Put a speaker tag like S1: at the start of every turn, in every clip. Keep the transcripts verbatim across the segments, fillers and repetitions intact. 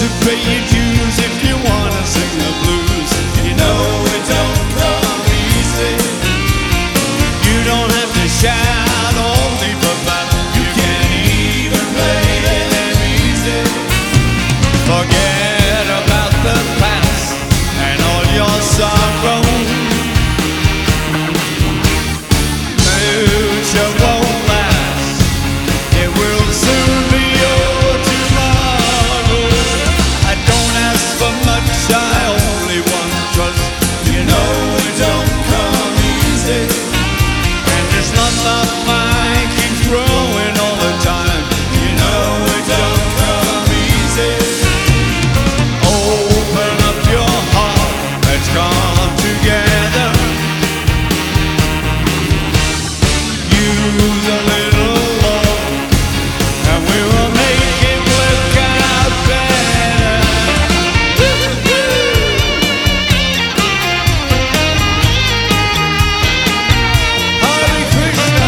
S1: to pay your dues if you wanna sing the blues. You know it don't come easy. You don't have to shout all deep about it. You can't even play them easy. Forget about the past and all your sorrow. Future won't last. It will soon be your tomorrow. I don't ask for much, I only want trust. You know it don't come easy. And this love of mine keeps growing all the time. You know it don't come easy. Open up your heart, let's come together. Use a little love, and we will make it work out better. Hare Krishna.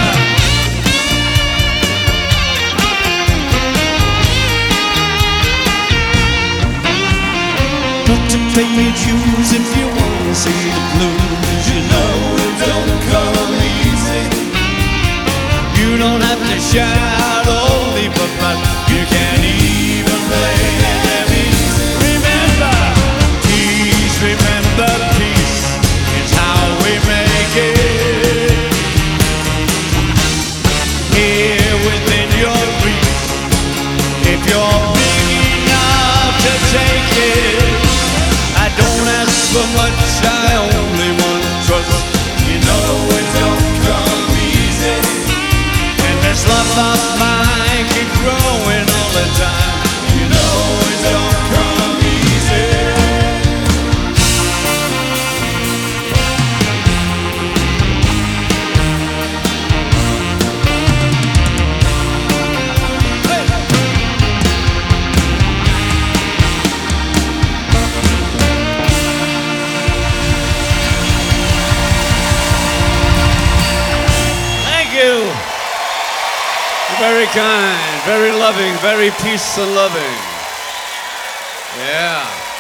S1: Not to pay your dues if you wanna see the blues. You know it don't come easy. You don't have to shout all deep about it. You can't even play them easy. Remember, peace, remember peace. It's how we make it. Here within your reach, if you're big enough to take it. I don't ask for much, I only want trust. You know it don't come easy. And this love of mine keep growing all the time. You know it don't come easy. Thank you. You're very kind, very loving, very peace and loving. Yeah.